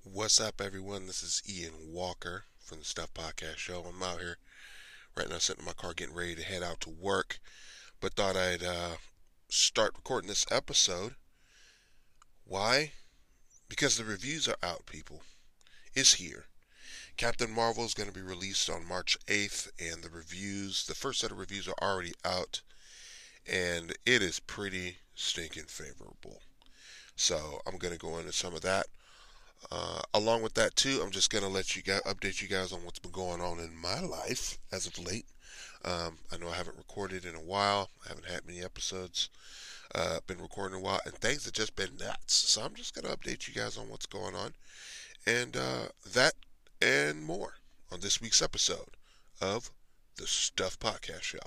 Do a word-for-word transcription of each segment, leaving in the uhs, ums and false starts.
What's up, everyone? This is Ian Walker from the Stuff Podcast Show. I'm out here right now, sitting in my car, getting ready to head out to work, but thought I'd uh, start recording this episode. Why? Because the reviews are out, people. It's here. Captain Marvel is going to be released on March eighth, and the reviews, the first set of reviews are already out, and it is pretty stinking favorable. So I'm going to go into some of that. Uh, along with that too, I'm just gonna let you guys update you guys on what's been going on in my life as of late. Um, I know I haven't recorded in a while. I haven't had many episodes. Uh, been recording a while, and things have just been nuts. So I'm just gonna update you guys on what's going on, and uh, that and more on this week's episode of the Stuff Podcast Show.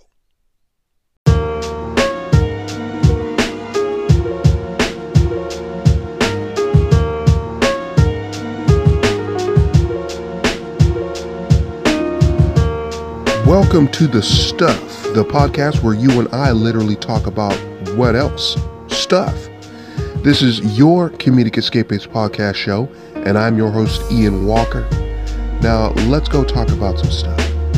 Welcome to The Stuff, the podcast where you and I literally talk about what else? Stuff. This is your Comedic Escapees podcast show, and I'm your host, Ian Walker. Now, let's go talk about some stuff.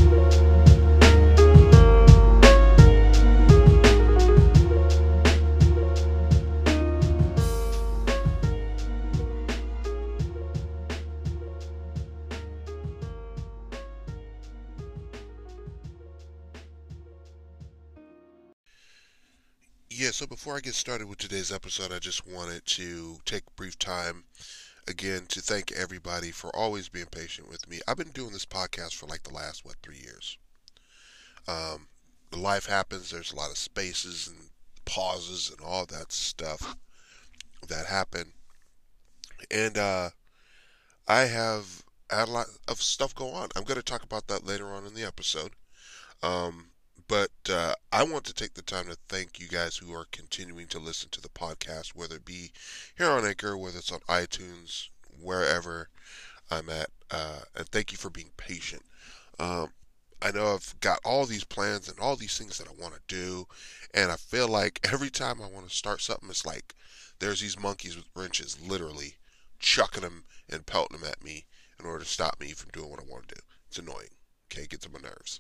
Yeah, so before I get started with today's episode, I just wanted to take a brief time again to thank everybody for always being patient with me. I've been doing this podcast for like the last, what, three years. Um, life happens, there's a lot of spaces and pauses and all that stuff that happen. And uh, I have had a lot of stuff go on. I'm going to talk about that later on in the episode. Um, But uh, I want to take the time to thank you guys who are continuing to listen to the podcast, whether it be here on Anchor, whether it's on iTunes, wherever I'm at. Uh, and thank you for being patient. Um, I know I've got all these plans and all these things that I want to do, and I feel like every time I want to start something, it's like there's these monkeys with wrenches literally chucking them and pelting them at me in order to stop me from doing what I want to do. It's annoying. Okay, it gets on my nerves.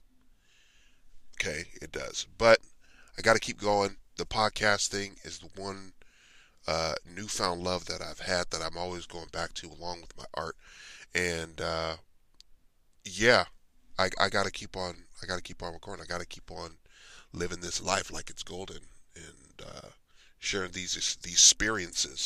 Okay, it does. But I got to keep going. The podcast thing is the one uh, newfound love that I've had that I'm always going back to along with my art. And uh, yeah, I, I got to keep on. I got to keep on recording. I got to keep on living this life like it's golden and uh, sharing these these experiences.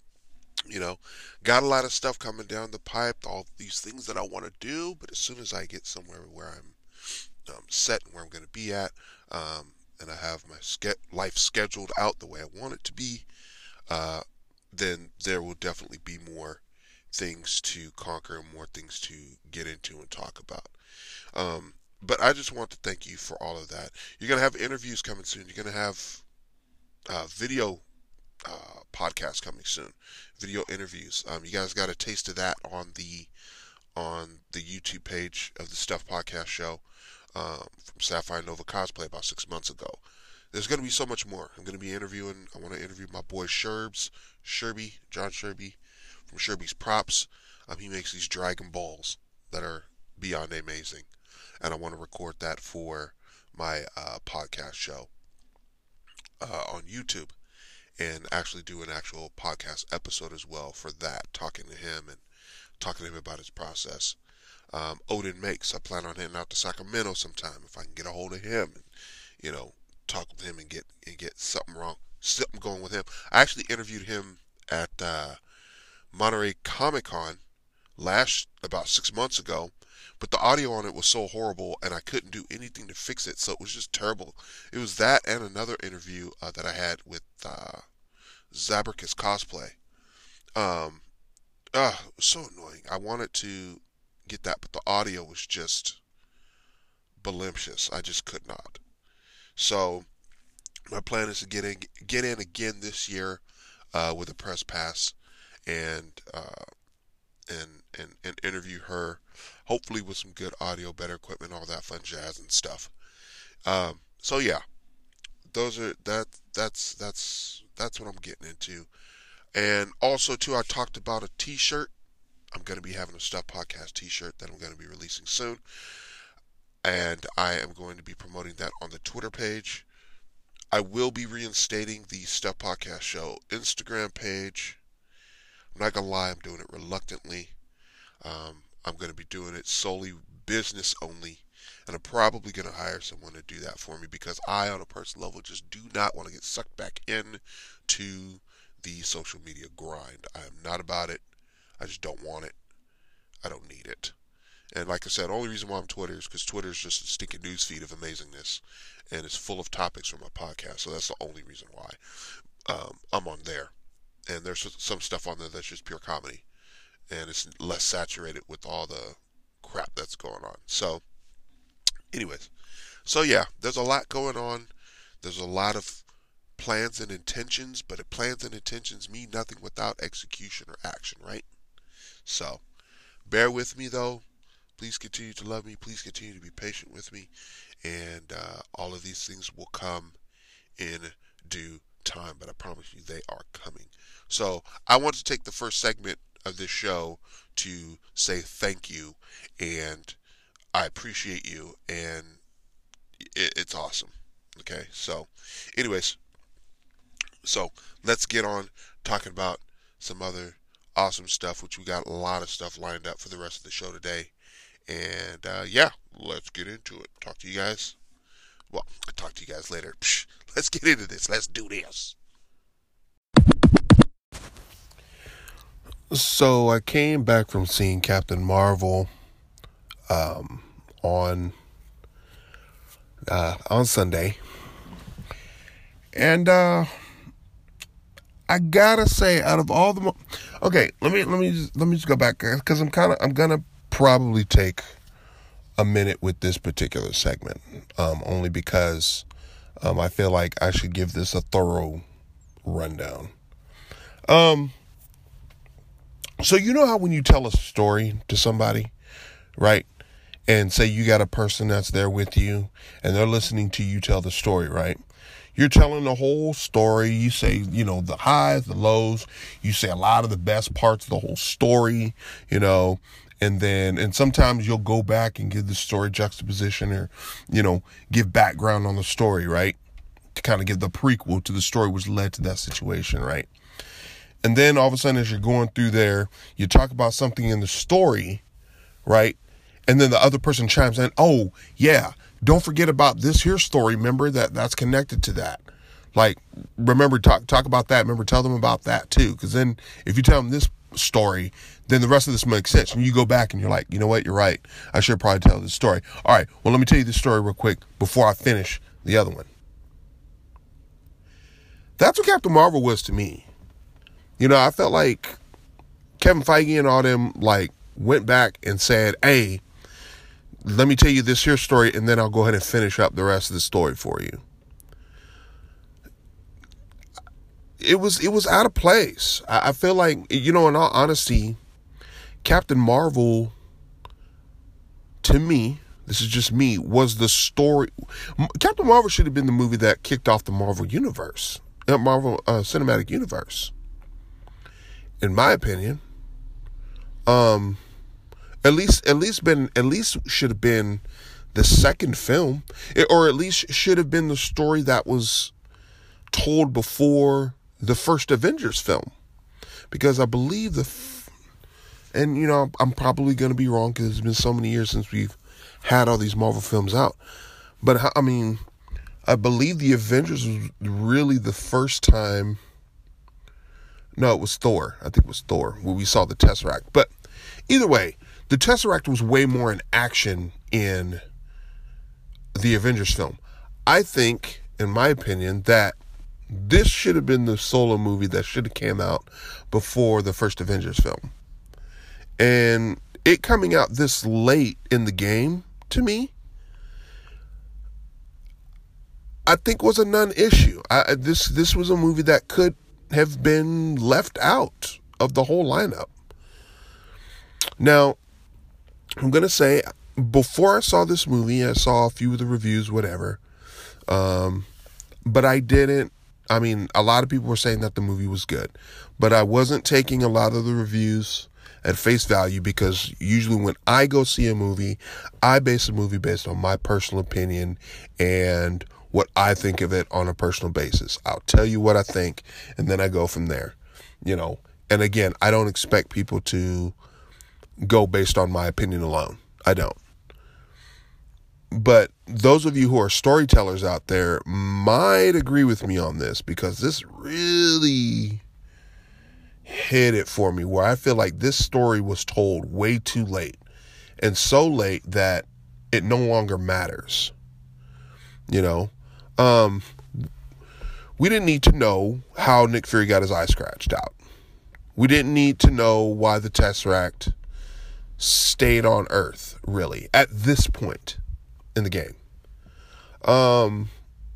You know, got a lot of stuff coming down the pipe. All these things that I want to do. But as soon as I get somewhere where I'm Um, set and where I'm going to be at, um, and I have my ske- life scheduled out the way I want it to be, uh, then there will definitely be more things to conquer and more things to get into and talk about. Um, but I just want to thank you for all of that. You're going to have interviews coming soon. You're going to have uh, video uh, podcasts coming soon, video interviews. Um, you guys got a taste of that on the on the YouTube page of the Stuff Podcast Show. Um, from Sapphire Nova Cosplay about six months ago. There's going to be so much more. I'm going to be interviewing, I want to interview my boy Sherbs, Sherby, John Sherby, from Sherby's Props. Um, he makes these Dragon Balls that are beyond amazing. And I want to record that for my uh, podcast show uh, on YouTube. And actually do an actual podcast episode as well for that, talking to him and talking to him about his process. Um, Odin Makes. I plan on heading out to Sacramento sometime if I can get a hold of him and, you know, talk with him and get and get something wrong, something going with him. I actually interviewed him at uh, Monterey Comic Con last about six months ago, but the audio on it was so horrible and I couldn't do anything to fix it, so it was just terrible. It was that and another interview uh, that I had with uh, Zabricus Cosplay. Um, uh, it was so annoying. I wanted to get that, but the audio was just voluptuous. I just could not. So my plan is to get in, get in again this year uh, with a press pass, and uh, and and and interview her, hopefully with some good audio, better equipment, all that fun jazz and stuff. Um, so yeah, those are that that's that's that's what I'm getting into. And also too, I talked about a T-shirt I'm going to be having a Stuff Podcast t-shirt that I'm going to be releasing soon. And I am going to be promoting that on the Twitter page. I will be reinstating the Stuff Podcast Show Instagram page. I'm not going to lie, I'm doing it reluctantly. Um, I'm going to be doing it solely business only. And I'm probably going to hire someone to do that for me because I, on a personal level, just do not want to get sucked back in to the social media grind. I am not about it. I just don't want it. I don't need it. And like I said, the only reason why I'm Twitter is because Twitter is just a stinking news feed of amazingness. And it's full of topics from my podcast. So that's the only reason why um, I'm on there. And there's some stuff on there that's just pure comedy. And it's less saturated with all the crap that's going on. So, anyways. So yeah, there's a lot going on. There's a lot of plans and intentions. But plans and intentions mean nothing without execution or action, right? So, bear with me though. Please continue to love me. Please continue to be patient with me. And uh, all of these things will come in due time. But I promise you they are coming. So I want to take the first segment of this show to say thank you. And I appreciate you. And it, it's awesome. Okay. So anyways. So let's get on talking about some other awesome stuff. Which we got a lot of stuff lined up for the rest of the show today. And, uh, yeah, let's get into it. Talk to you guys. Well, I'll talk to you guys later. Psh, let's get into this. Let's do this. So I came back from seeing Captain Marvel um, on uh, on Sunday. And uh, I gotta say, out of all the... Mo- okay, let me let me just, let me just go back, because I'm kind of I'm gonna probably take a minute with this particular segment, um, only because um, I feel like I should give this a thorough rundown. Um, so you know how when you tell a story to somebody, right, and say you got a person that's there with you, and they're listening to you tell the story, right? You're telling the whole story. You say, you know, the highs, the lows. You say a lot of the best parts of the whole story, you know, and then, and sometimes you'll go back and give the story juxtaposition or, you know, give background on the story, right? To kind of give the prequel to the story which led to that situation, right? And then all of a sudden, as you're going through there, you talk about something in the story, right? And then the other person chimes in, oh, yeah, don't forget about this here story. Remember that that's connected to that. Like, remember, talk talk about that. Remember, tell them about that too. Because then if you tell them this story, then the rest of this makes sense. And you go back and you're like, you know what? You're right. I should probably tell this story. All right. Well, let me tell you this story real quick before I finish the other one. That's what Captain Marvel was to me. You know, I felt like Kevin Feige and all them like went back and said, hey, let me tell you this here story, and then I'll go ahead and finish up the rest of the story for you. It was it was out of place. I, I feel like, you know, in all honesty, Captain Marvel, to me, this is just me, was the story. Captain Marvel should have been the movie that kicked off the Marvel universe, uh, Marvel uh, Cinematic Universe. In my opinion, um, at least at least been at least should have been the second film, or at least should have been the story that was told before the first Avengers film, because I believe the, f- and you know I'm probably going to be wrong because it's been so many years since we've had all these Marvel films out, but I mean, I believe the Avengers was really the first time. No, it was Thor. I think it was Thor where we saw the Tesseract. But either way, the Tesseract was way more in action in the Avengers film. I think, in my opinion, that this should have been the solo movie that should have came out before the first Avengers film. And it coming out this late in the game, to me, I think was a non-issue. I, this this was a movie that could have been left out of the whole lineup. Now, I'm going to say, before I saw this movie, I saw a few of the reviews, whatever. Um, but I didn't, I mean, a lot of people were saying that the movie was good, but I wasn't taking a lot of the reviews at face value, because usually when I go see a movie, I base a movie based on my personal opinion and what I think of it on a personal basis. I'll tell you what I think, and then I go from there, you know. And again, I don't expect people to go based on my opinion alone. I don't. But those of you who are storytellers out there might agree with me on this, because this really hit it for me, where I feel like this story was told way too late, and so late that it no longer matters. You know, um, we didn't need to know how Nick Fury got his eye scratched out. We didn't need to know why the Tesseract stayed on Earth, really, at this point in the game. Um,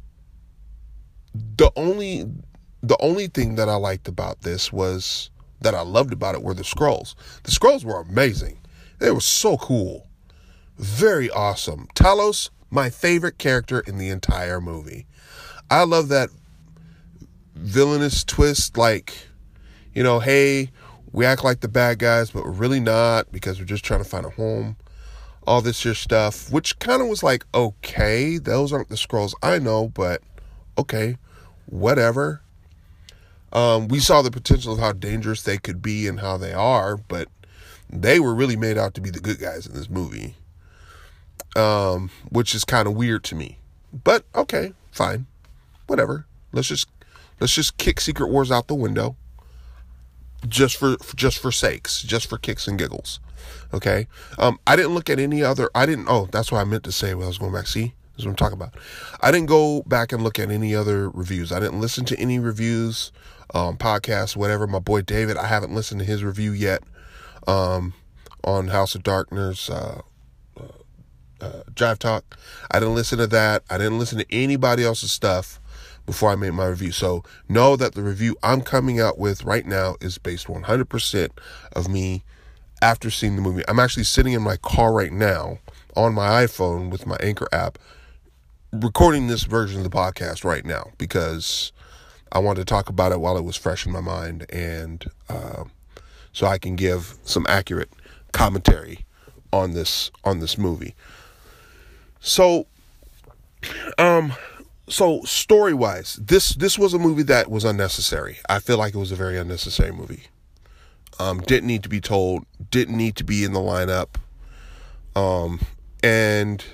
the only the only thing that I liked about this was that I loved about it were the Skrulls. The Skrulls were amazing. They were so cool. Very awesome. Talos, my favorite character in the entire movie. I love that villainous twist, like, you know, hey, we act like the bad guys, but we're really not, because we're just trying to find a home. All this your stuff, which kind of was like, okay, those aren't the Skrulls I know, but okay, whatever. Um, we saw the potential of how dangerous they could be and how they are, but they were really made out to be the good guys in this movie, um, which is kind of weird to me. But okay, fine, whatever. Let's just let's just kick Secret Wars out the window, just for just for sakes, just for kicks and giggles. Okay. Um, I didn't look at any other, I didn't, oh, that's what I meant to say when I was going back. See, this is what I'm talking about. I didn't go back and look at any other reviews. I didn't listen to any reviews, um, podcasts, whatever. My boy David, I haven't listened to his review yet, um, on House of Darkness, uh, uh, uh, Jive Talk. I didn't listen to that. I didn't listen to anybody else's stuff before I made my review. So know that the review I'm coming out with right now is based one hundred percent of me after seeing the movie. I'm actually sitting in my car right now on my iPhone with my Anchor app, recording this version of the podcast right now, because I wanted to talk about it while it was fresh in my mind, and uh, so I can give some accurate commentary on this on this movie. So, um, so story-wise, this this was a movie that was unnecessary. I feel like it was a very unnecessary movie. Um, didn't need to be told, didn't need to be in the lineup. Um, and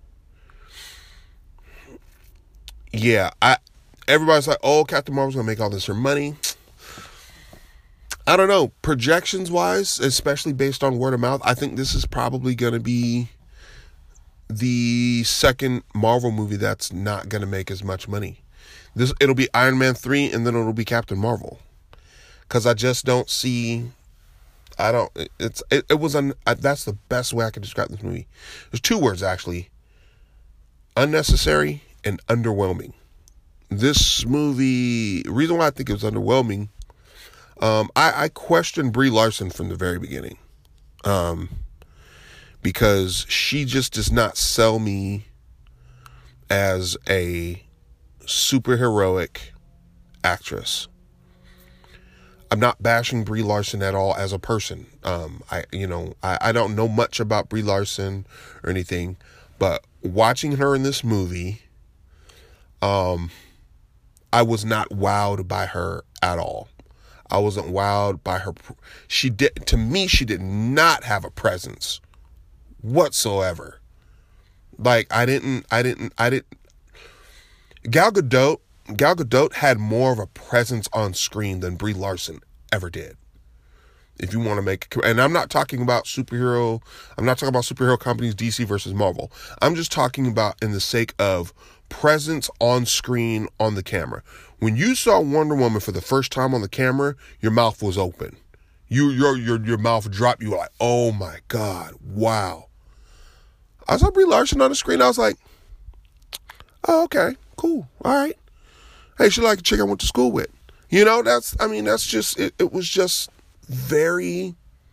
yeah, I, everybody's like, oh, Captain Marvel's going to make all this her money. I don't know. Projections wise, especially based on word of mouth, I think this is probably going to be the second Marvel movie that's not going to make as much money. This, it'll be Iron Man three, and then it'll be Captain Marvel. Because I just don't see, I don't, it's, it, it was, un, that's the best way I can describe this movie. There's two words, actually. Unnecessary and underwhelming. This movie, the reason why I think it was underwhelming, um, I, I questioned Brie Larson from the very beginning. Um, because she just does not sell me as a superheroic actress. I'm not bashing Brie Larson at all as a person. Um, I, you know, I, I don't know much about Brie Larson or anything, but watching her in this movie, um, I was not wowed by her at all. I wasn't wowed by her. She did, to me, she did not have a presence whatsoever. Like, I didn't, I didn't, I didn't, Gal Gadot, Gal Gadot had more of a presence on screen than Brie Larson ever did. If you want to make, and I'm not talking about superhero, I'm not talking about superhero companies, D C versus Marvel. I'm just talking about in the sake of presence on screen on the camera. When you saw Wonder Woman for the first time on the camera, your mouth was open. You, your, your, your mouth dropped. You were like, oh my God, wow. I saw Brie Larson on the screen. I was like, oh, okay, cool. All right. Hey, she like a chick I went to school with. You know, that's, I mean, that's just, it, it was just very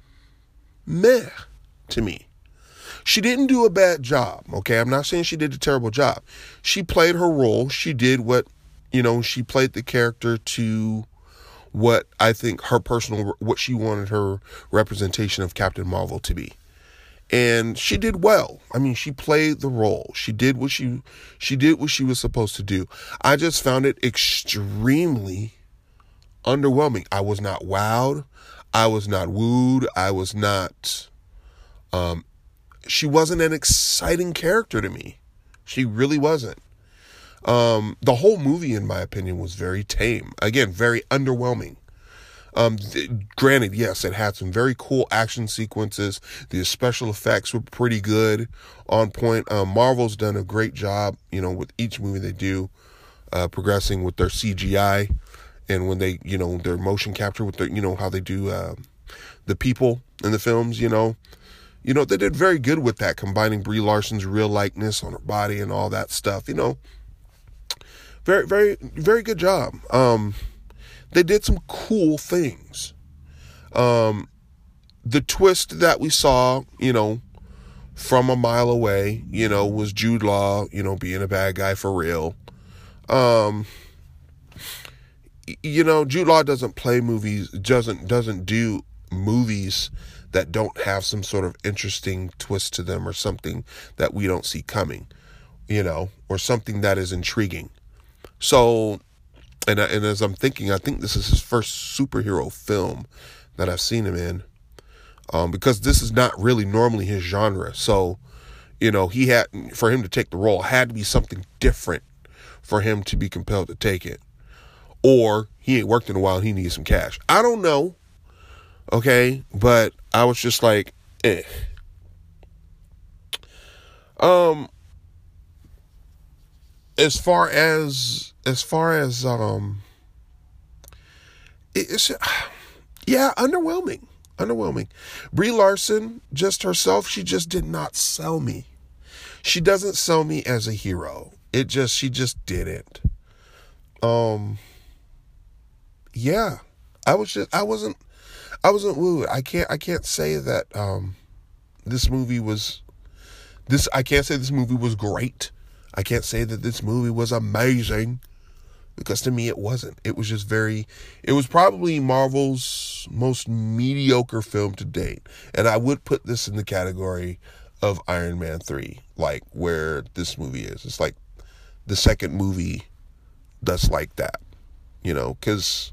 meh to me. She didn't do a bad job, okay? I'm not saying she did a terrible job. She played her role. She did what, you know, she played the character to what I think her personal, what she wanted her representation of Captain Marvel to be. And she did well. I mean, she played the role. She did what she, she did what she was supposed to do. I just found it extremely underwhelming. I was not wowed. I was not wooed. I was not, um, she wasn't an exciting character to me. She really wasn't. Um, the whole movie, in my opinion, was very tame. Again, very underwhelming. Um, th- granted, yes, it had some very cool action sequences. The special effects were pretty good, on point. Um, Marvel's done a great job, you know, with each movie they do, uh, progressing with their C G I, and when they, you know, their motion capture with their, you know, how they do uh, the people in the films, you know. You know, they did very good with that, combining Brie Larson's real likeness on her body and all that stuff, you know. Very, very, very good job. Um, they did some cool things. Um, the twist that we saw, you know, from a mile away, you know, was Jude Law, you know, being a bad guy for real. Um, you know, Jude Law doesn't play movies, doesn't, doesn't do movies that don't have some sort of interesting twist to them or something that we don't see coming, you know, or something that is intriguing. So, and and as I'm thinking, I think this is his first superhero film that I've seen him in, um, because this is not really normally his genre. So, you know, he had, for him to take the role, had to be something different for him to be compelled to take it. Or he ain't worked in a while and he needs some cash. I don't know. Okay, but I was just like, eh. Um, as far as as far as um, it, it's yeah, underwhelming, underwhelming. Brie Larson, just herself, she just did not sell me. She doesn't sell me as a hero. It just, she just didn't. Um, yeah, I was just, I wasn't. I wasn't wooed. I can't, I can't say that, um, this movie was, this, I can't say this movie was great. I can't say that this movie was amazing, because to me it wasn't. It was just very, it was probably Marvel's most mediocre film to date. And I would put this in the category of Iron Man three, like where this movie is. It's like the second movie that's like that, you know, because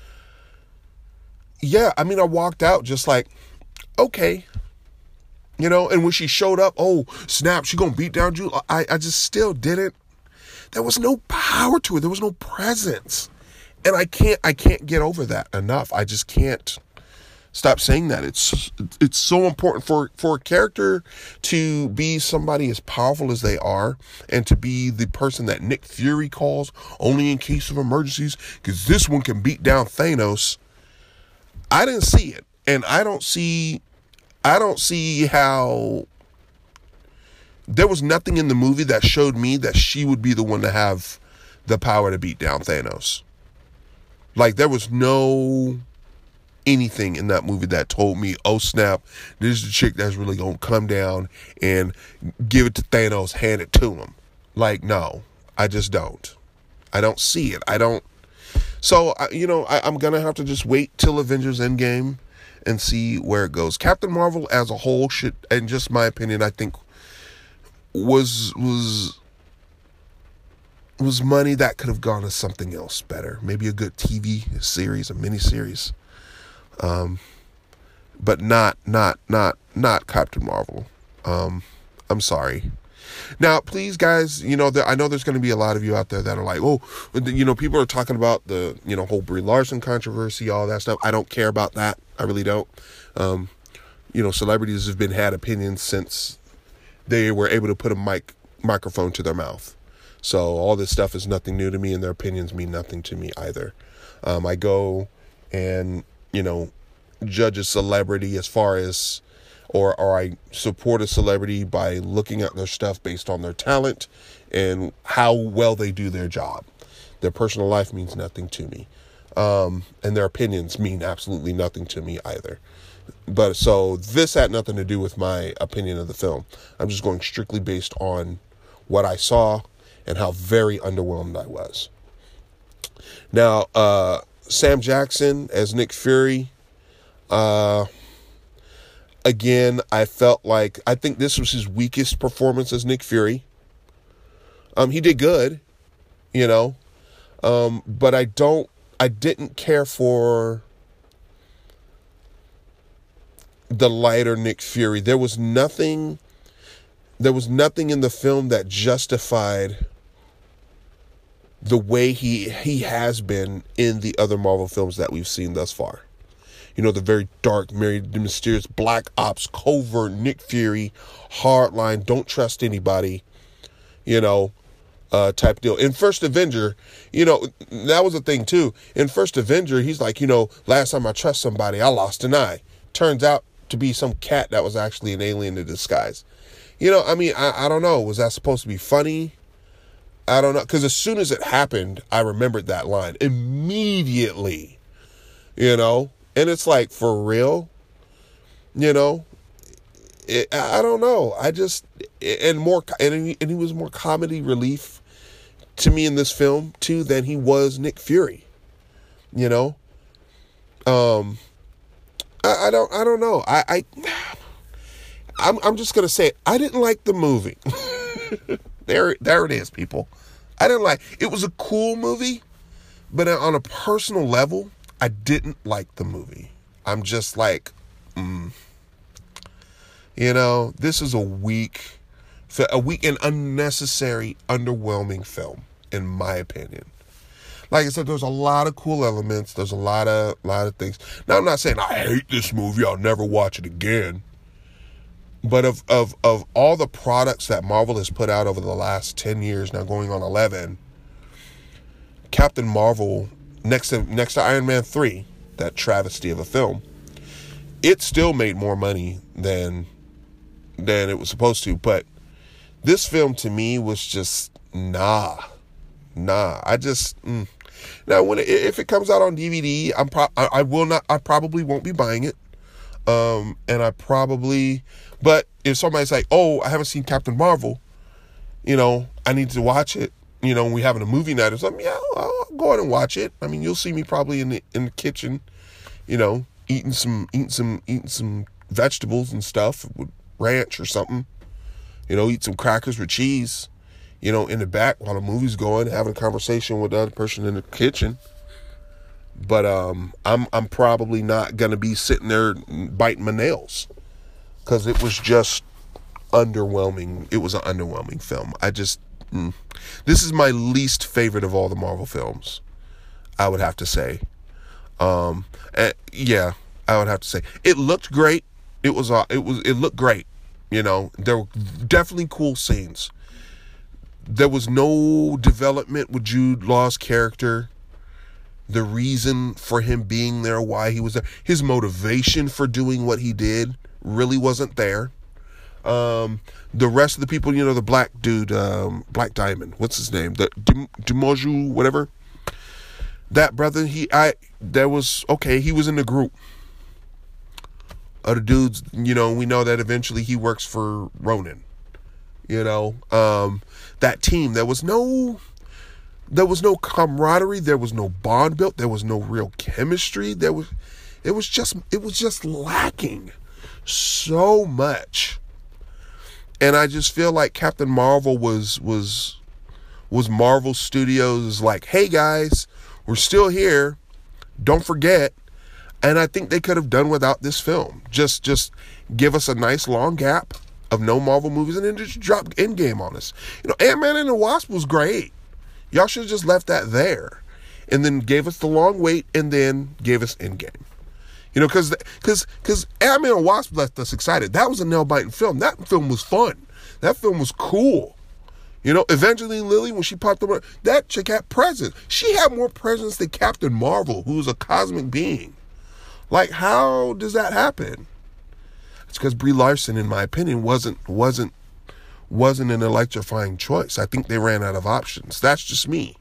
yeah, I mean, I walked out just like, okay, you know, and when she showed up, oh, snap, she gonna beat down Jude. I, I just still didn't, there was no power to it. There was no presence. And I can't, I can't get over that enough. I just can't stop saying that. It's, it's so important for, for a character to be somebody as powerful as they are, and to be the person that Nick Fury calls only in case of emergencies, because this one can beat down Thanos. I didn't see it, and I don't see, I don't see how, there was nothing in the movie that showed me that she would be the one to have the power to beat down Thanos. Like, there was no anything in that movie that told me, oh snap, this is the chick that's really gonna come down and give it to Thanos, hand it to him. Like, no, I just don't. I don't see it. I don't. So, you know, I, I'm going to have to just wait till Avengers Endgame and see where it goes. Captain Marvel as a whole should, and just my opinion, I think was, was, was money that could have gone to something else better. Maybe a good T V series, a miniseries. Um, but not, not, not, not Captain Marvel. Um, I'm sorry. Now, please, guys, you know, there, I know there's going to be a lot of you out there that are like, oh, you know, people are talking about the, you know, whole Brie Larson controversy, all that stuff. I don't care about that. I really don't. Um, you know, celebrities have been had opinions since they were able to put a mic microphone to their mouth. So all this stuff is nothing new to me, and their opinions mean nothing to me either. Um, I go and, you know, judge a celebrity as far as, or or I support a celebrity by looking at their stuff based on their talent and how well they do their job. Their personal life means nothing to me. Um, and their opinions mean absolutely nothing to me either. But so this had nothing to do with my opinion of the film. I'm just going strictly based on what I saw and how very underwhelmed I was. Now, uh, Sam Jackson as Nick Fury. Uh, again, I felt like, I think this was his weakest performance as Nick Fury. Um, he did good, you know, um, but I don't, I didn't care for the lighter Nick Fury. There was nothing, there was nothing in the film that justified the way he he has been in the other Marvel films that we've seen thus far. You know, the very dark, very mysterious, black ops, covert, Nick Fury, hardline, don't trust anybody, you know, uh, type deal. In First Avenger, you know, that was a thing too. In First Avenger, he's like, you know, last time I trust somebody, I lost an eye. Turns out to be some cat that was actually an alien in disguise. You know, I mean, I, I don't know. Was that supposed to be funny? I don't know. Because as soon as it happened, I remembered that line immediately, you know, and it's like, for real, you know, it, I don't know. I just, and more, and he, and he was more comedy relief to me in this film too than he was Nick Fury, you know. Um, I, I don't, I don't know. I, I, I'm, I'm just gonna say it. I didn't like the movie. there, there it is, people. I didn't like. It was a cool movie, but on a personal level, I didn't like the movie. I'm just like, mm, you know, this is a weak, a weak and unnecessary, underwhelming film, in my opinion. Like I said, there's a lot of cool elements. There's a lot of, lot of things. Now, I'm not saying I hate this movie. I'll never watch it again. But of, of, of all the products that Marvel has put out over the last ten years, now going on eleven, Captain Marvel, next to, next to Iron Man three, that travesty of a film, it still made more money than, than it was supposed to. But this film to me was just, nah, nah. I just, mm. Now, when it, if it comes out on D V D, I'm pro- I, I will not, I probably won't be buying it. Um, and I probably, but if somebody's like, oh, I haven't seen Captain Marvel, you know, I need to watch it, you know, we having a movie night or something, yeah, I'll, I'll go ahead and watch it. I mean, you'll see me probably in the, in the kitchen, you know, eating some, eating some, eating some vegetables and stuff with ranch or something, you know, eat some crackers with cheese, you know, in the back while the movie's going, having a conversation with the other person in the kitchen. But um, I'm I'm probably not going to be sitting there biting my nails because it was just underwhelming. It was an underwhelming film. I just, mm, this is my least favorite of all the Marvel films, I would have to say. Um, and yeah, I would have to say. It looked great. It was, uh, it was, it looked great. You know, there were definitely cool scenes. There was no development with Jude Law's character. The reason for him being there, why he was there, his motivation for doing what he did really wasn't there. Um, the rest of the people, you know, the black dude, um, Black Diamond, what's his name? The Dumoju, whatever. That brother, he, I, there was, okay, he was in the group. Other dudes, you know, we know that eventually he works for Ronin. You know, um, that team, there was no... There was no camaraderie. There was no bond built. There was no real chemistry. There was, it was just, it was just lacking so much. And I just feel like Captain Marvel was, was, was Marvel Studios like, hey guys, we're still here. Don't forget. And I think they could have done without this film. Just, just give us a nice long gap of no Marvel movies and then just drop Endgame on us. You know, Ant-Man and the Wasp was great. Y'all should have just left that there and then gave us the long wait and then gave us Endgame. You know, because because because Ant-Man and Wasp left us excited. That was a nail-biting film. That film was fun. That film was cool. You know, Evangeline Lilly, when she popped up, that chick had presence. She had more presence than Captain Marvel, who's a cosmic being. Like, how does that happen? It's because Brie Larson, in my opinion, wasn't wasn't wasn't an electrifying choice. I think they ran out of options. That's just me.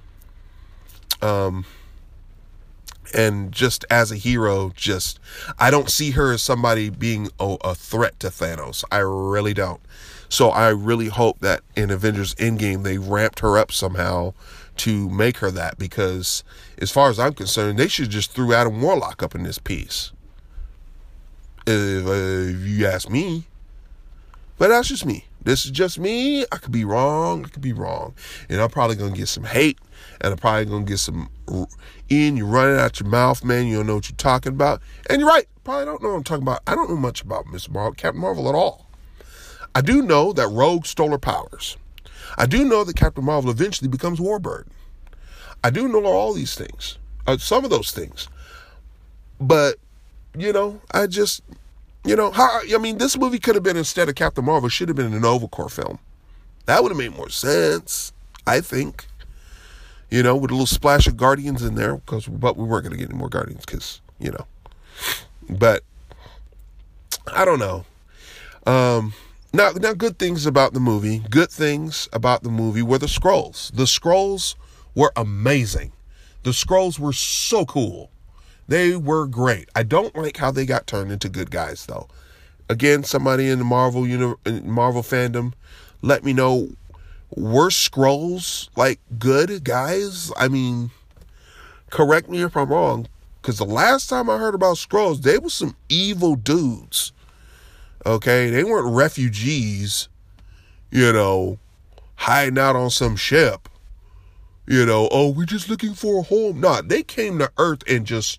Um, and just as a hero, just, I don't see her as somebody being a, a threat to Thanos. I really don't. So I really hope that in Avengers Endgame, they ramped her up somehow to make her that, because as far as I'm concerned, they should just threw Adam Warlock up in this piece. If, uh, if you ask me. But that's just me. This is just me. I could be wrong. I could be wrong. And I'm probably going to get some hate. And I'm probably going to get some, Ian, you're running out your mouth, man. You don't know what you're talking about. And you're right. Probably don't know what I'm talking about. I don't know much about Miss Marvel, Captain Marvel at all. I do know that Rogue stole her powers. I do know that Captain Marvel eventually becomes Warbird. I do know all these things. Uh, some of those things. But, you know, I just... You know, how, I mean, this movie could have been, instead of Captain Marvel, should have been a Nova Corps film. That would have made more sense, I think. You know, with a little splash of Guardians in there, because but we weren't going to get any more Guardians, because, you know. But, I don't know. Um, now, now, good things about the movie, good things about the movie were the Skrulls. The Skrulls were amazing. The Skrulls were so cool. They were great. I don't like how they got turned into good guys, though. Again, somebody in the Marvel uni- Marvel fandom, let me know, were Skrulls, like, good guys? I mean, correct me if I'm wrong, because the last time I heard about Skrulls, they were some evil dudes. Okay? They weren't refugees, you know, hiding out on some ship. You know, oh, we're just looking for a home. Nah, they came to Earth and just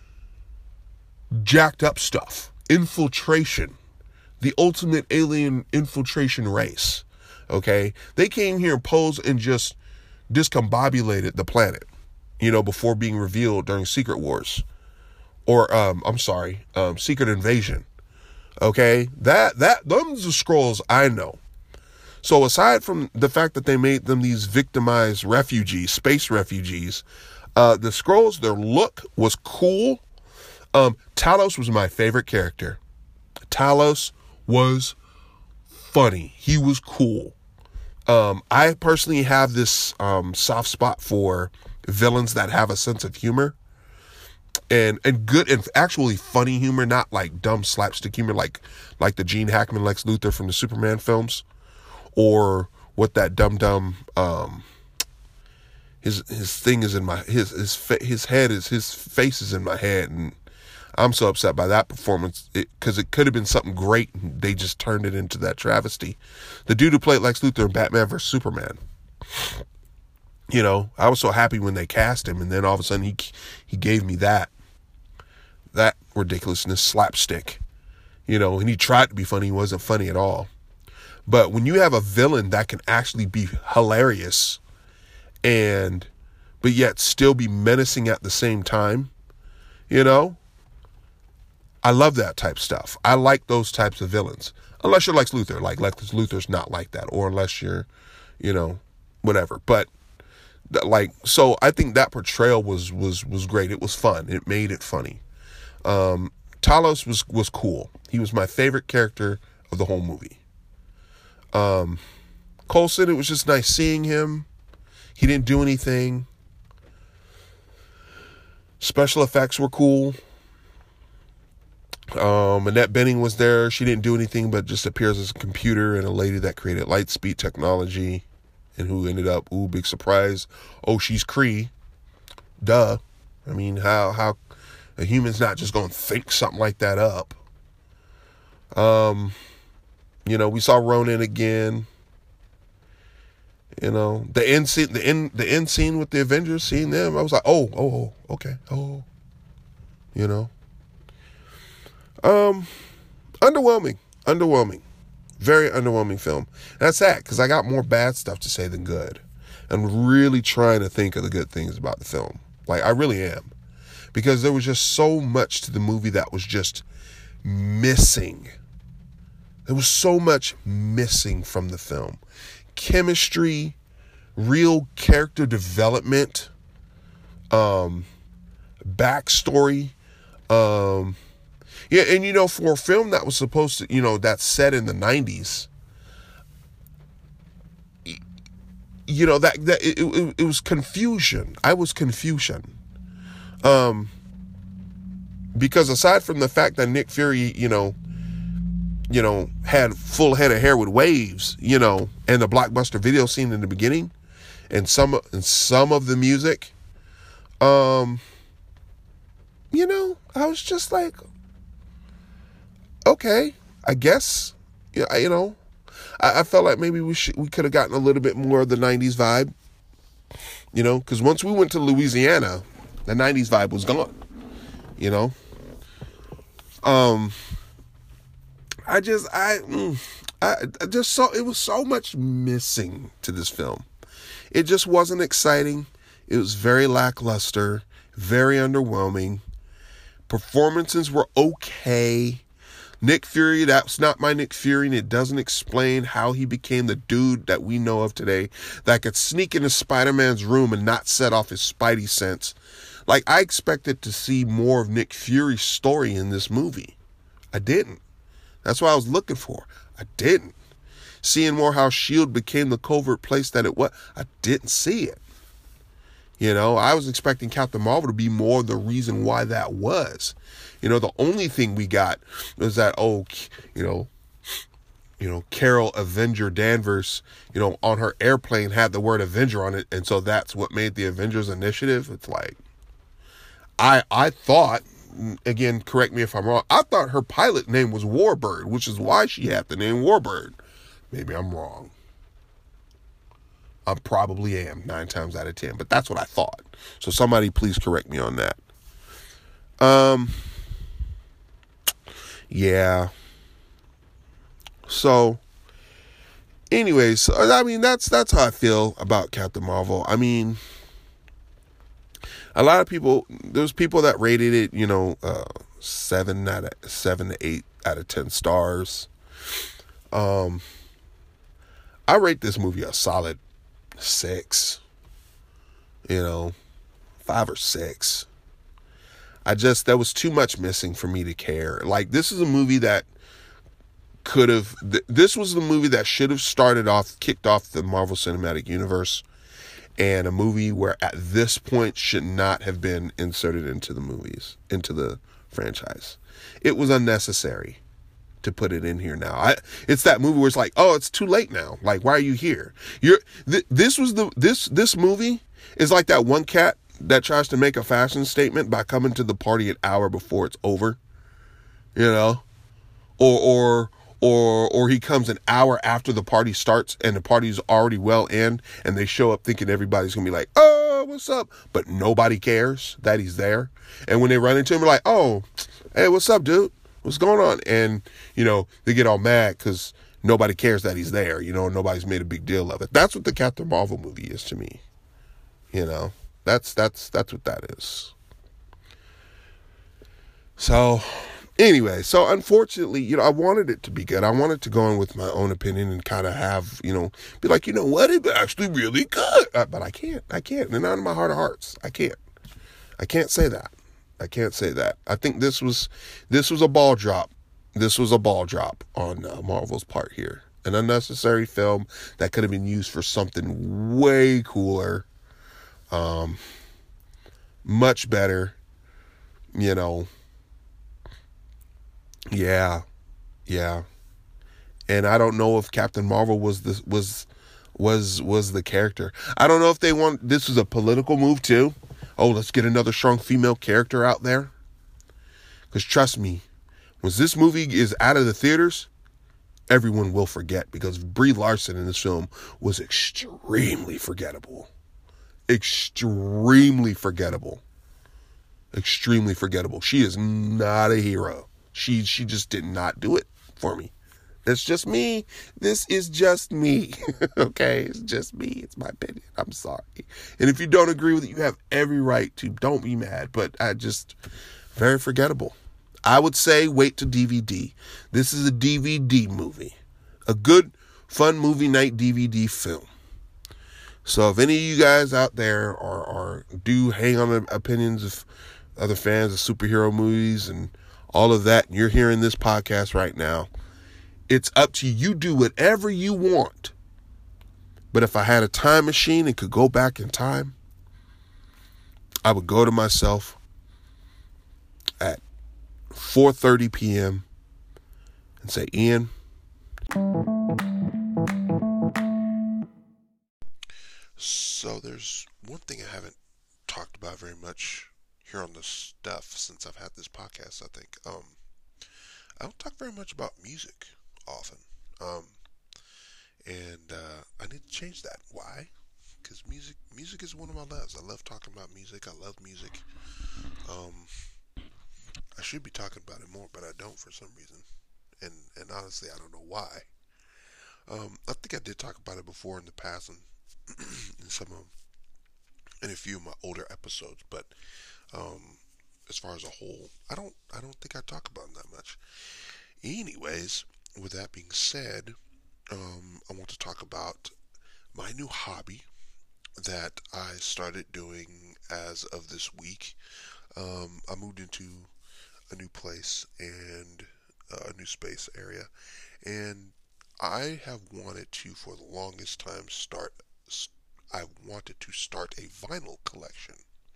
jacked up stuff. Infiltration. The ultimate alien infiltration race. Okay? They came here and posed and just discombobulated the planet. You know, before being revealed during Secret Wars. Or, um, I'm sorry, um, Secret Invasion. Okay? That, that, those are Skrulls I know. So aside from the fact that they made them these victimized refugees, space refugees, uh, the Skrulls, their look was cool. Um, Talos was my favorite character. Talos was funny. He was cool. Um, I personally have this um, soft spot for villains that have a sense of humor. And and good and actually funny humor, not like dumb slapstick humor like like the Gene Hackman Lex Luthor from the Superman films. Or what that dumb dumb um his his thing is in my his his his head is his face is in my head, and I'm so upset by that performance because it, it could have been something great and they just turned it into that travesty. The dude who played Lex Luthor in Batman versus Superman. You know, I was so happy when they cast him, and then all of a sudden he he gave me that that ridiculousness slapstick. You know, and he tried to be funny, he wasn't funny at all. But when you have a villain that can actually be hilarious and, but yet still be menacing at the same time, you know, I love that type of stuff. I like those types of villains. Unless you're Lex Luthor, like Lex Luthor's not like that. Or unless you're, you know, whatever. But like, so I think that portrayal was, was, was great. It was fun. It made it funny. Um, Talos was, was cool. He was my favorite character of the whole movie. Um, Coulson, it was just nice seeing him. He didn't do anything. Special effects were cool. Um, Annette Bening was there. She didn't do anything but just appears as a computer and a lady that created Lightspeed technology and who ended up, ooh, big surprise. Oh, she's Kree. Duh. I mean, how, how a human's not just going to think something like that up. Um... You know, we saw Ronan again. You know, the end scene, the end, the end scene with the Avengers, seeing them, I was like, oh, oh, oh, okay, oh, you know. Um, underwhelming, underwhelming, very underwhelming film. That's sad because I got more bad stuff to say than good. I'm really trying to think of the good things about the film. Like I really am, because there was just so much to the movie that was just missing. There was so much missing from the film. Chemistry, real character development, um, backstory. Um, yeah, and you know, for a film that was supposed to, you know, that's set in the nineties, you know, that, that it, it, it was confusion. I was confusion. Um, because aside from the fact that Nick Fury, you know, you know, had full head of hair with waves, you know, and the blockbuster video scene in the beginning, and some and some of the music, um, you know, I was just like, okay, I guess, yeah, you know, I, I felt like maybe we should we could have gotten a little bit more of the nineties vibe, you know, because once we went to Louisiana, the nineties vibe was gone, you know. Um, I just I. Mm, I, I just saw it was so much missing to this film. It just wasn't exciting. It was very lackluster, very underwhelming. Performances were okay. Nick Fury, that's not my Nick Fury, and it doesn't explain how he became the dude that we know of today that could sneak into Spider-Man's room and not set off his Spidey sense. Like, I expected to see more of Nick Fury's story in this movie. I didn't. That's what I was looking for. I didn't. Seeing more how S H I E L D became the covert place that it was, I didn't see it. You know, I was expecting Captain Marvel to be more the reason why that was. You know, the only thing we got was that, oh, you know, you know, Carol Avenger Danvers, you know, on her airplane had the word Avenger on it, and so that's what made the Avengers Initiative. It's like, I I thought, again, correct me if I'm wrong, I thought her pilot name was Warbird, which is why she had the name Warbird. Maybe I'm wrong. I probably am, nine times out of ten, but that's what I thought. So somebody please correct me on that. Um, yeah. So, anyways, I mean, that's that's how I feel about Captain Marvel. I mean, a lot of people, there's people that rated it, you know, uh, seven out of seven to eight out of ten stars. Um, I rate this movie a solid six, you know, five or six. I just, there was too much missing for me to care. Like, this is a movie that could have, th- this was the movie that should have started off, kicked off the Marvel Cinematic Universe, and a movie where at this point should not have been inserted into the movies, into the franchise. It was unnecessary to put it in here now. I, it's that movie where it's like, oh, it's too late now. Like, why are you here? You're, th- this was the, this, this movie is like that one cat that tries to make a fashion statement by coming to the party an hour before it's over, you know, or, or, or, or he comes an hour after the party starts and the party's already well in, and they show up thinking everybody's gonna be like, oh, what's up? But nobody cares that he's there. And when they run into him, they're like, oh, hey, what's up, dude? What's going on? And, you know, they get all mad because nobody cares that he's there. You know, nobody's made a big deal of it. That's what the Captain Marvel movie is to me. You know, that's, that's, that's what that is. So anyway, so unfortunately, you know, I wanted it to be good. I wanted to go in with my own opinion and kind of have, you know, be like, you know what, it's actually really good. Uh, but I can't, I can't. And not in my heart of hearts. I can't. I can't say that. I can't say that. I think this was this was a ball drop. This was a ball drop on uh, Marvel's part here. An unnecessary film that could have been used for something way cooler, um, much better. You know, yeah, yeah. And I don't know if Captain Marvel was the was was was the character. I don't know if they want. This was a political move too. Oh, let's get another strong female character out there. Because trust me, once this movie is out of the theaters, everyone will forget. Because Brie Larson in this film was extremely forgettable. Extremely forgettable. Extremely forgettable. She is not a hero. She, she just did not do it for me. It's just me. This is just me. Okay? It's just me. It's my opinion. I'm sorry. And if you don't agree with it, you have every right to. Don't be mad. But I just, very forgettable. I would say wait to D V D. This is a D V D movie. A good, fun movie night D V D film. So if any of you guys out there are, are do hang on the opinions of other fans of superhero movies and all of that, and you're hearing this podcast right now, it's up to you. You do whatever you want. But if I had a time machine and could go back in time, I would go to myself at four thirty p.m. and say, Ian, So So there's one thing I haven't talked about very much here on this stuff since I've had this podcast. I think um, I don't talk very much about music often, um, and uh, I need to change that. Why? Because music, music is one of my loves. I love talking about music. I love music. Um, I should be talking about it more, but I don't for some reason. And and honestly, I don't know why. Um, I think I did talk about it before in the past, and in some of in a few of my older episodes. But um, as far as a whole, I don't I don't think I talk about it that much. Anyways, with that being said, um, I want to talk about my new hobby that I started doing as of this week. Um, I moved into a new place and uh, a new space area, and I have wanted to, for the longest time, start. I wanted to start a vinyl collection,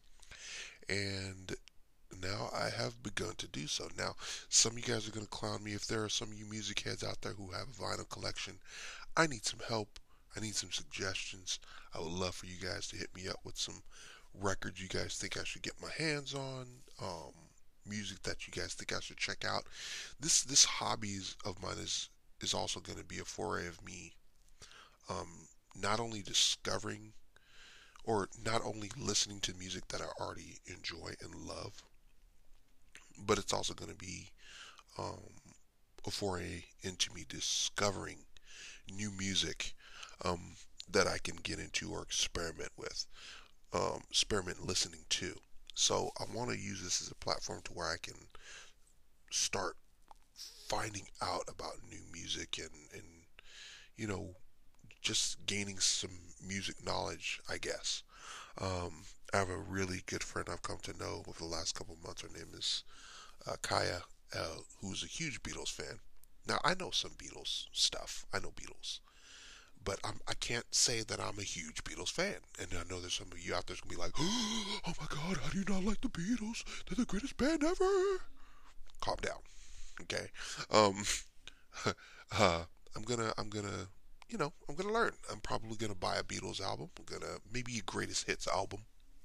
and now I have begun to do so. Now, some of you guys are going to clown me if there are some of you music heads out there who have a vinyl collection. I need some help. I need some suggestions. I would love for you guys to hit me up with some records you guys think I should get my hands on. Um, music that you guys think I should check out. This this hobbies of mine is is also going to be a foray of me, um, not only discovering or not only listening to music that I already enjoy and love, but it's also going to be um, a foray into me discovering new music um, that I can get into or experiment with, um, experiment listening to. So I want to use this as a platform to where I can start finding out about new music and, and you know, just gaining some music knowledge, I guess. Um, I have a really good friend I've come to know over the last couple of months. Her name is uh, Kaya, uh, who's a huge Beatles fan. Now, I know some Beatles stuff. I know Beatles. But I'm, I can't say that I'm a huge Beatles fan. And I know there's some of you out there going to be like, oh my God, how do you not like the Beatles? They're the greatest band ever. Calm down. Okay. Um, uh, I'm gonna, I'm gonna, you know, I'm gonna learn. I'm probably gonna buy a Beatles album. I'm gonna maybe a greatest hits album,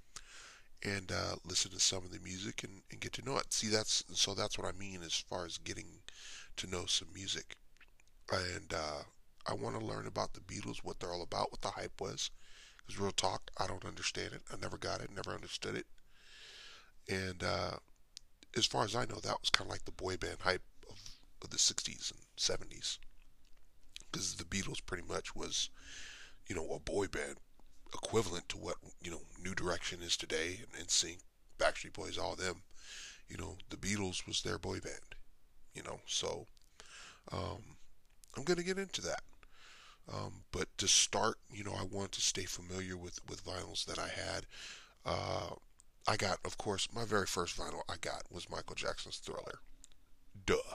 and uh, listen to some of the music and, and get to know it. See, that's so that's what I mean as far as getting to know some music. And uh, I want to learn about the Beatles, what they're all about, what the hype was. Because real talk, I don't understand it. I never got it, never understood it. And uh, as far as I know, that was kind of like the boy band hype of, of the sixties and seventies. Because the Beatles pretty much was, you know, a boy band equivalent to what, you know, New Direction is today, and N Sync, Backstreet Boys, all of them. You know, the Beatles was their boy band. You know, so um, I'm gonna get into that. Um, but to start, you know, I want to stay familiar with with vinyls that I had. Uh, I got, of course, my very first vinyl I got was Michael Jackson's Thriller. Duh.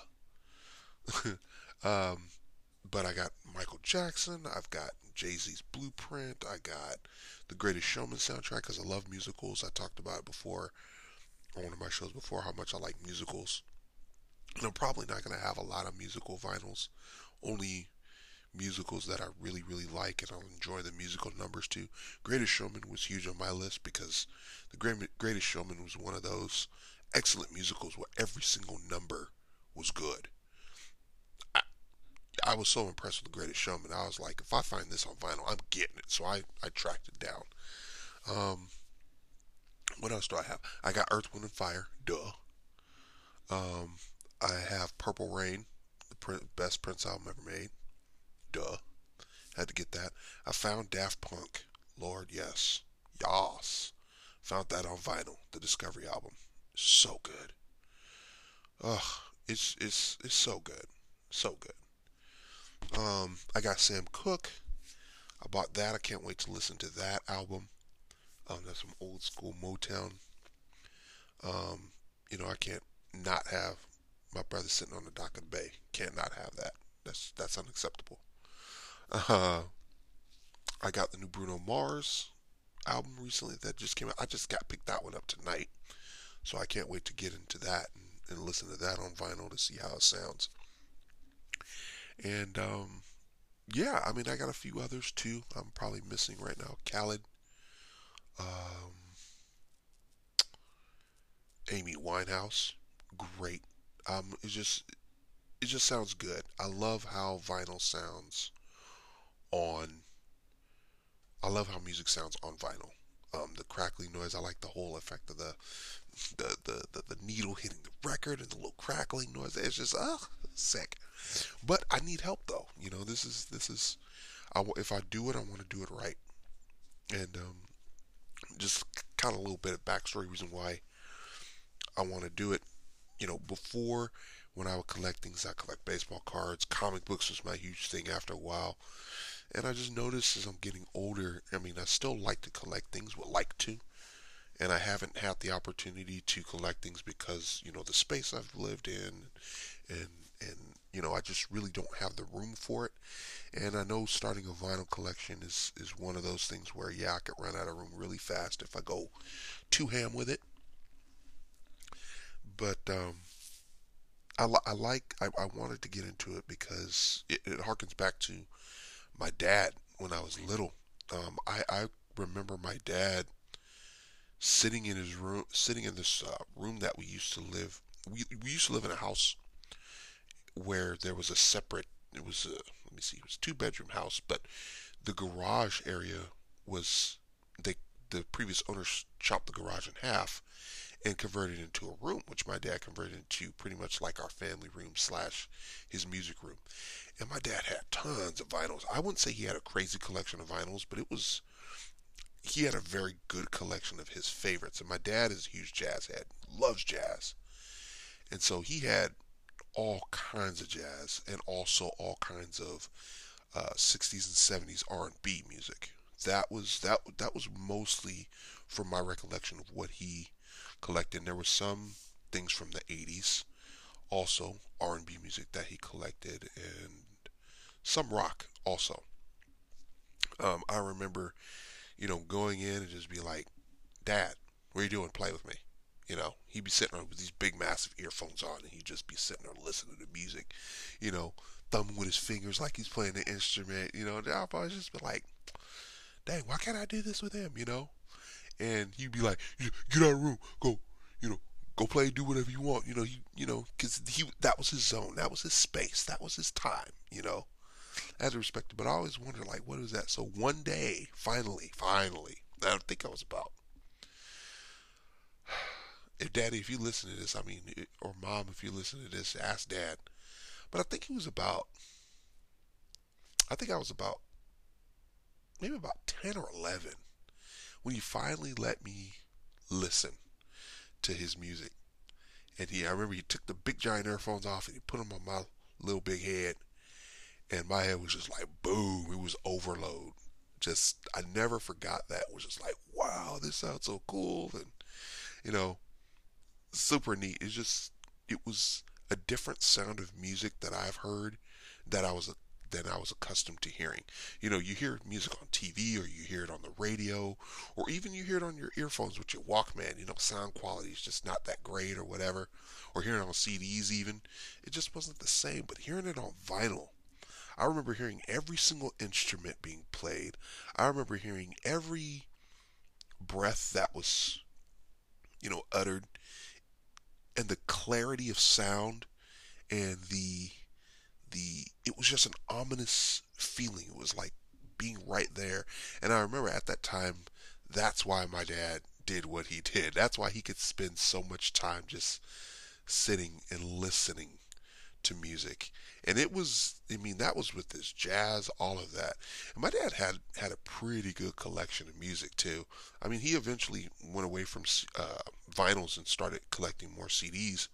um, but I got Michael Jackson. I've got Jay-Z's Blueprint. I got the Greatest Showman soundtrack because I love musicals. I talked about it before on one of my shows before how much I like musicals. And I'm probably not going to have a lot of musical vinyls. Only musicals that I really, really like and I'll enjoy the musical numbers too. Greatest Showman was huge on my list because the Greatest Showman was one of those excellent musicals where every single number was good. I, I was so impressed with the Greatest Showman. I was like, if I find this on vinyl, I'm getting it. So I, I tracked it down. Um, what else do I have? I got Earth, Wind, and Fire. Duh. Um, I have Purple Rain, the best Prince album ever made. Duh. Had to get that. I found Daft Punk. Lord, yes. Yas. Found that on vinyl. The Discovery album. So good. Ugh. It's it's it's so good. So good. Um, I got Sam Cooke. I bought that. I can't wait to listen to that album. Um, that's some old school Motown. Um, you know, I can't not have my brother sitting on the dock of the bay. Can't not have that. That's that's unacceptable. Uh, I got the new Bruno Mars album recently that just came out. I just got picked that one up tonight, so I can't wait to get into that and, and listen to that on vinyl to see how it sounds. And um, yeah, I mean, I got a few others too. I'm probably missing right now. Khaled, Um, Amy Winehouse, great. Um, it just it just sounds good. I love how vinyl sounds on. I love how music sounds on vinyl. Um, the crackling noise. I like the whole effect of the the, the, the, the needle hitting the record and the little crackling noise. It's just ah sick. But I need help though. You know, this is this is. I, if I do it, I want to do it right. And um, just kind of a little bit of backstory reason why I want to do it. You know, before when I would collect things, I collect baseball cards. Comic books was my huge thing after a while. And I just noticed as I'm getting older, I mean, I still like to collect things, would like to. And I haven't had the opportunity to collect things because, you know, the space I've lived in and, and, you know, I just really don't have the room for it. And I know starting a vinyl collection is, is one of those things where, yeah, I could run out of room really fast if I go too ham with it. But um, I, li- I like, I, I wanted to get into it because it, it harkens back to my dad when I was little. Um, I, I remember my dad sitting in his room, sitting in this uh, room that we used to live. We, we used to live in a house where there was a separate. It was a, let me see, it was a two bedroom house, but the garage area was they the previous owners chopped the garage in half and converted it into a room, which my dad converted into pretty much like our family room slash his music room. And my dad had tons of vinyls. I wouldn't say he had a crazy collection of vinyls, but it was he had a very good collection of his favorites. And my dad is a huge jazz head, loves jazz, and so he had all kinds of jazz and also all kinds of uh, sixties and seventies R and B music. That was that that was mostly from my recollection of what he collected. And there were some things from the eighties, also R and B music that he collected, and some rock also. Um, I remember, you know, going in and just be like, "Dad, what are you doing? Play with me." You know, he'd be sitting there with these big, massive earphones on, and he'd just be sitting there listening to music. You know, thumbing with his fingers like he's playing an instrument. You know, and I've always just been like, "Dang, why can't I do this with him?" You know, and he'd be like, "Get out of the room, go, you know, go play, do whatever you want." You know, you you know, because he that was his zone, that was his space, that was his time. You know, as a respect, but I always wonder like, what is that? So one day, finally, finally, I think I was about. If Daddy, if you listen to this, I mean, or Mom, if you listen to this, ask Dad. But I think he was about. I think I was about maybe about ten or eleven when he finally let me listen to his music. And he, I remember he took the big giant earphones off and he put them on my little big head, and my head was just like boom. It was overload. Just I never forgot that. It was just like wow, this sounds so cool, and you know, super neat. It's just it was a different sound of music that I've heard that I was than I was accustomed to hearing. You know, you hear music on T V or you hear it on the radio or even you hear it on your earphones with your Walkman. You know, sound quality is just not that great or whatever. Or hearing it on C Ds even. It just wasn't the same. But hearing it on vinyl, I remember hearing every single instrument being played. I remember hearing every breath that was, you know, uttered and the clarity of sound and the the it was just an ominous feeling. It was like being right there. And I remember at that time that's why my dad did what he did. That's why he could spend so much time just sitting and listening to music. And it was I mean that was with this jazz, all of that. And my dad had had a pretty good collection of music too. I mean he eventually went away from uh, vinyls and started collecting more C Ds.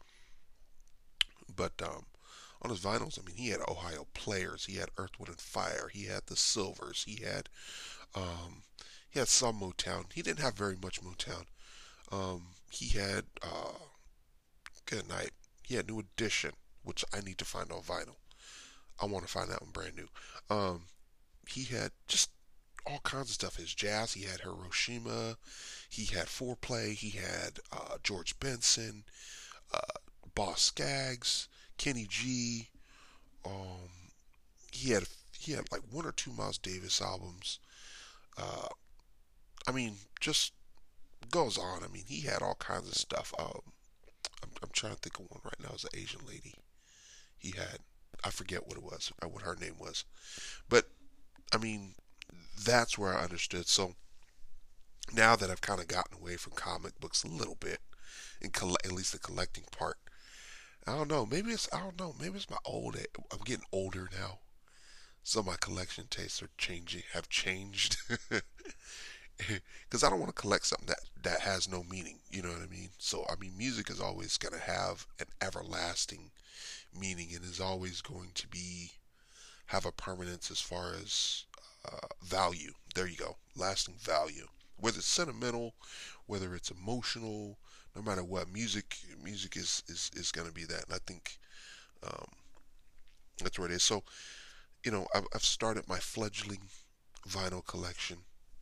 But um, on his vinyls, I mean, he had Ohio Players, he had Earth, Wind and Fire, he had the Silvers, he had um, he had some Motown. He didn't have very much Motown. Um, he had uh, Good Night. He had New Edition, which I need to find on vinyl. I want to find that one brand new. Um, he had just all kinds of stuff. His jazz, he had Hiroshima, he had Foreplay, he had uh, George Benson, uh, Boss Skaggs, Kenny G. Um, he had he had like one or two Miles Davis albums. Uh, I mean, just goes on. I mean, he had all kinds of stuff. Um, I'm, I'm trying to think of one right now. It's an Asian lady. He had, I forget what it was, uh, what her name was. But I mean, that's where I understood. So now that I've kind of gotten away from comic books a little bit, and coll- at least the collecting part, I don't know. Maybe it's I don't know. Maybe it's my old. I'm getting older now, so my collection tastes are changing. Have changed. Because I don't want to collect something that that has no meaning. You know what I mean? So I mean, music is always going to have an everlasting meaning, and is always going to be have a permanence as far as uh, value. There you go, lasting value. Whether it's sentimental, whether it's emotional, no matter what, music music is is, is going to be that. And I think um, that's where it is. So you know, I've, I've started my fledgling vinyl collection,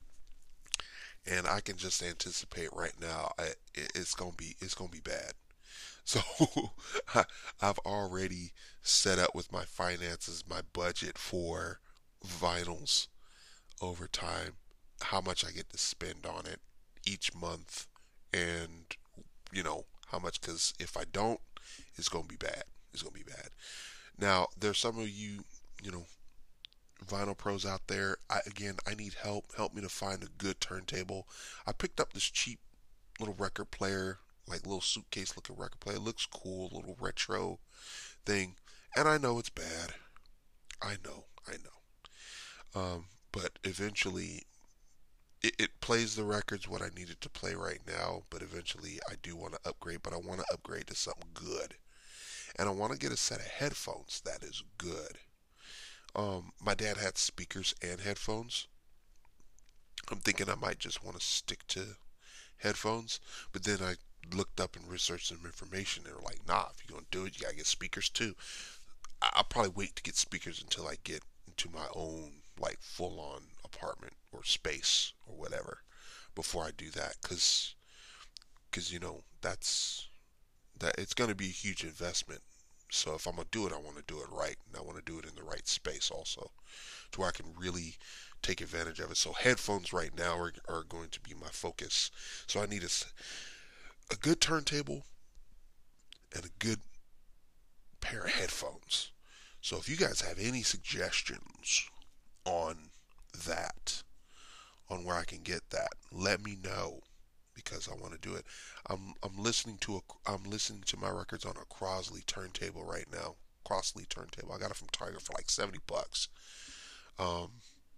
and I can just anticipate right now I, it, it's gonna be it's gonna be bad. So I, I've already set up with my finances, my budget for vinyls over time, how much I get to spend on it each month, and you know how much. Because if I don't, it's gonna be bad. It's gonna be bad. Now there's some of you, you know, vinyl pros out there. I again, I need help. Help me to find a good turntable. I picked up this cheap little record player, like little suitcase looking record player. It looks cool, little retro thing. And I know it's bad. I know, I know. Um, but eventually, it, it plays the records what I need it to play right now. But eventually, I do want to upgrade. But I want to upgrade to something good, and I want to get a set of headphones that is good. Um, my dad had speakers and headphones. I'm thinking I might just want to stick to headphones, but then I looked up and researched some information. They were like, nah, if you're gonna do it, you gotta get speakers too. I'll probably wait to get speakers until I get into my own like full on apartment or space or whatever before I do that, because because you know that's that it's gonna be a huge investment. So if I'm gonna do it, I want to do it right, and I want to do it in the right space also, to where I can really take advantage of it. So headphones right now are, are going to be my focus. So I need a, a good turntable and a good pair of headphones. So if you guys have any suggestions on that, on where I can get that, let me know, because I want to do it. I'm I'm listening to a I'm listening to my records on a Crosley turntable right now. Crosley turntable. I got it from Target for like seventy bucks. Um,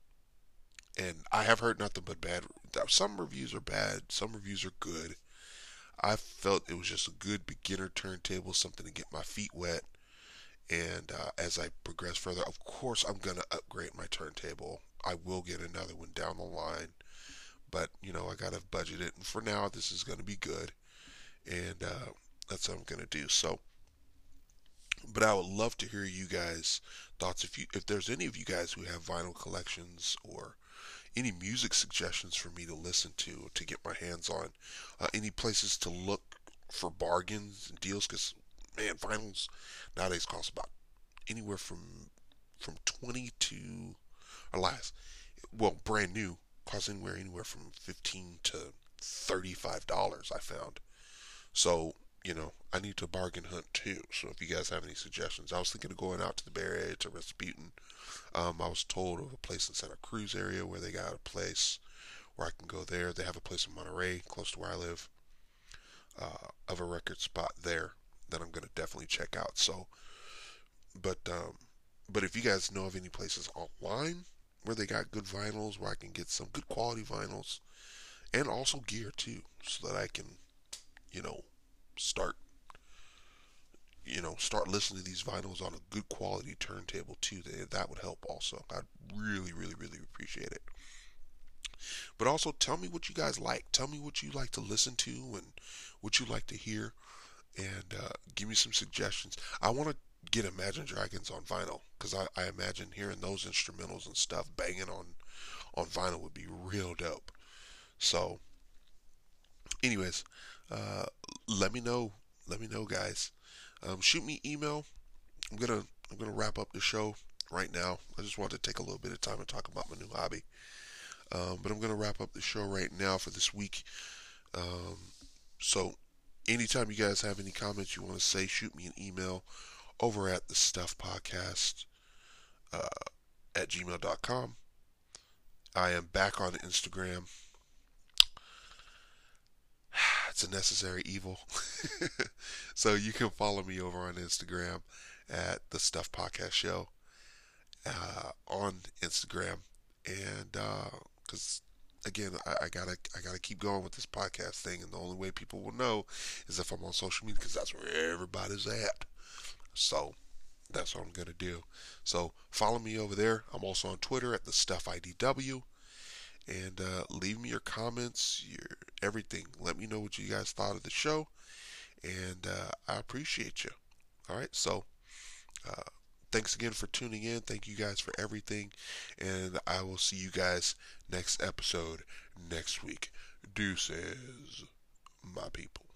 and I have heard nothing but bad. Some reviews are bad. Some reviews are good. I felt it was just a good beginner turntable, something to get my feet wet. And uh, as I progress further, of course, I'm gonna upgrade my turntable. I will get another one down the line, but you know, I gotta budget it. And for now, this is gonna be good, and uh, that's what I'm gonna do. So, but I would love to hear you guys' thoughts. If you, if there's any of you guys who have vinyl collections, or any music suggestions for me to listen to to get my hands on, uh, any places to look for bargains and deals, because man, vinyls nowadays cost about anywhere from from twenty to, or less, well, brand new costs anywhere anywhere from fifteen to thirty-five dollars, I found. So you know, I need to bargain hunt too. So if you guys have any suggestions, I was thinking of going out to the Bay Area, to Rasputin. Um, I was told of a place in Santa Cruz area where they got a place where I can go there. They have a place in Monterey, close to where I live, uh, of a record spot there that I'm gonna definitely check out. So, but um, but if you guys know of any places online where they got good vinyls, where I can get some good quality vinyls, and also gear too, so that I can, you know, start you know, start listening to these vinyls on a good quality turntable too. That would help also. I'd really, really, really appreciate it. But also tell me what you guys like. Tell me what you like to listen to and what you like to hear, and uh, give me some suggestions. I want to get Imagine Dragons on vinyl, because I, I imagine hearing those instrumentals and stuff banging on on vinyl would be real dope. So, anyways, uh, let me know. Let me know, guys. Um, shoot me email. I'm gonna I'm gonna wrap up the show right now. I just wanted to take a little bit of time and talk about my new hobby. Um, but I'm going to wrap up the show right now for this week. Um, so, anytime you guys have any comments you want to say, shoot me an email over at the stuff podcast uh, at gmail dot com. I am back on Instagram. It's a necessary evil. So you can follow me over on Instagram at the Stuff Podcast Show uh, on Instagram, and because uh, again, I, I gotta I gotta keep going with this podcast thing, and the only way people will know is if I'm on social media, because that's where everybody's at. So that's what I'm gonna do. So follow me over there. I'm also on Twitter at the Stuff I D W. And uh, leave me your comments, your everything. Let me know what you guys thought of the show, and uh, I appreciate you. All right, so uh, thanks again for tuning in. Thank you guys for everything, and I will see you guys next episode next week. Deuces, my people.